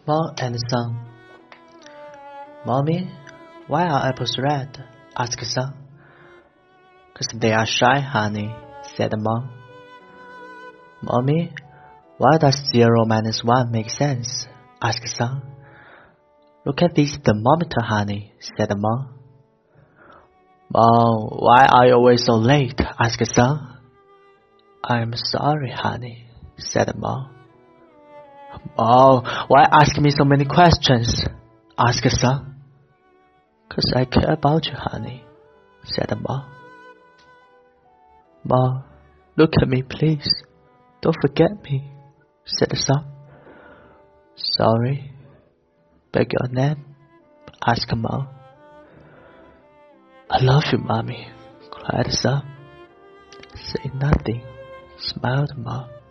Mom and Son. Mommy, why are apples red? Asked Son. 'Cause they are shy, honey, said Mom. Mommy, why does 0 minus 1 make sense? Asked Son. Look at this thermometer, honey, said Mom. Mom, why are you always so late? Asked Son. I'm sorry, honey, said Mom. Mom, why ask me so many questions? Asked Son. 'Cause I care about you, honey, said Mom. Mom, look at me, please. Don't forget me, said Son. Sorry. Beg your name? Asked Mom. I love you, Mommy, cried Son. Say nothing, smiled Mom.